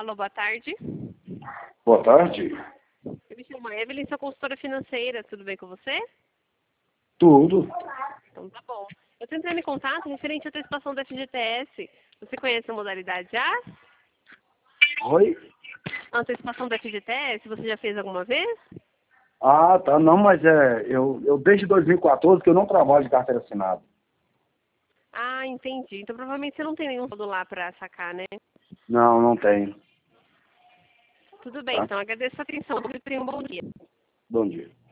Alô, boa tarde. Boa tarde. Eu me chamo Evelyn, sou consultora financeira. Tudo bem com você? Tudo. Então tá bom. Eu tô entrando em contato referente à antecipação da FGTS. Você conhece a modalidade já? Oi? A antecipação da FGTS, você já fez alguma vez? Ah, tá. Não, mas eu desde 2014 que eu não trabalho de carteira assinada. Ah, entendi. Então provavelmente você não tem nenhum saldo lá para sacar, né? Não, não tenho. Tudo bem, Tá? então agradeço a atenção. Tenha um bom dia. Bom dia.